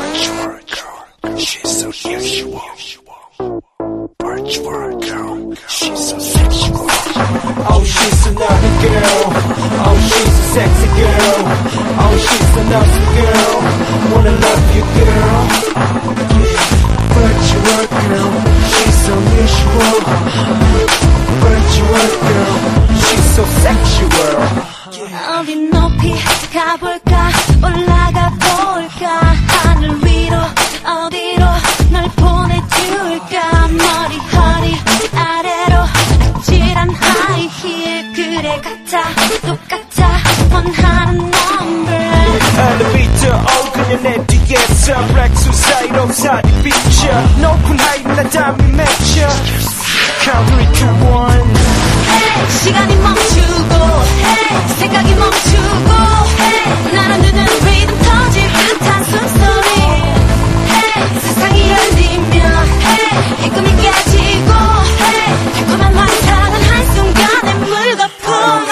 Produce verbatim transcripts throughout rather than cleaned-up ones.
Virtual girl, she's so usual. Virtual girl, she's so sexual. Oh, she's a naughty girl. Oh, she's a sexy girl. Oh, she's an awesome girl. Wanna love you, girl. Virtual girl, she's so usual. Virtual girl, she's so sexual. 어디 높이 가볼까 올라가 볼까 하늘 위로 어디로 널 보내줄까 머리 허리 아래로 아찔한 하이힐 그래 같아 똑같아 원하는 number 엘리베이터 오 그녀 내 뒤에서 블랙 수사이로 살이 비쳐 높은 하이는 나 담이 맺혀 Count three, two, one hey, 시간이 멈추고 hey, 생각이 멈추고 hey, 나는 듣는 리듬 터질 듯한 숨소리 hey, 세상이 열리면 hey, 이 꿈이 깨지고 hey, 달콤한 환상은 한순간에 물거품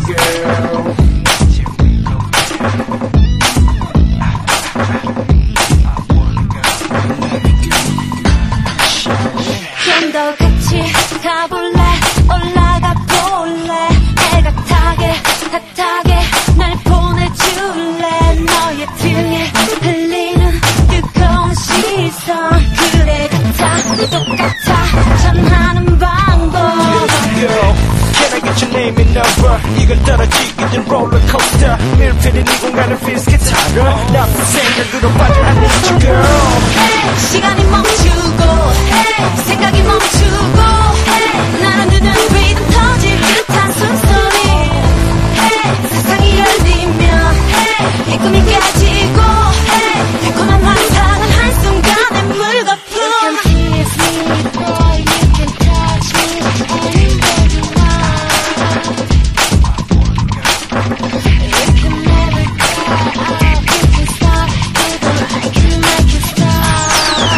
좀 더 같이 가볼래 올라가 볼래 애가 타게 핫하게 날 보내줄래 너의 등에 흘리는 뜨거운 시선 그래 같아 똑같아 전하는 방법 Girl, can I get your name and number 이걸 떨어지기든 롤러코스터 밀폐된 이 공간을 feels 기타로 나쁜 생각으로 빠져 I need you girl hey, 시간이 멈추고 hey, 생각이 멈추고 hey, 나는 듣는 리듬 터질 듯한 숨소리 hey, 세상이 열리면 hey, 이 꿈이 깨지고 hey, 달콤한 환상은 한순간에 물거품 You can tease me, boy, you can touch me anywhere you want You can never get out, you can stop even I can make you stop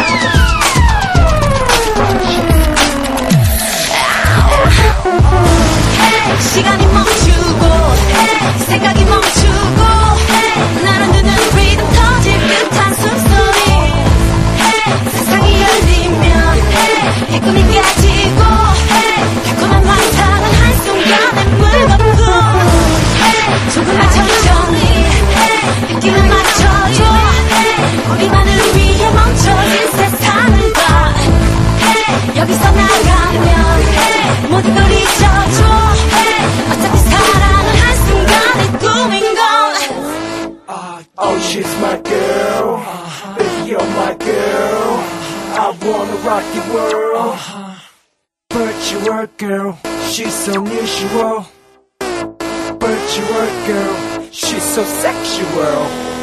hey, 시간이 멈추고 hey, 생각이 멈추고 hey, 나는 듣는 리듬 터질 듯한 숨소리 hey, 세상이 열리면 hey, 이 꿈이 깨지고 hey, 달콤한 환상은 한순간에 물거품 hey, 조금만 천천히 hey, 느낌을 맞춰줘 hey, 우리만을 위해 멈춰진 세상을 봐 hey, 여기서 나가면 hey, 모든 걸 잊어줘 hey, 어차피 사랑은 한순간에 꿈인 걸 Oh, she's my girl Baby, you're my girl I wanna rock your world Virtual girl, she's so unusual Virtual girl, she's so sexual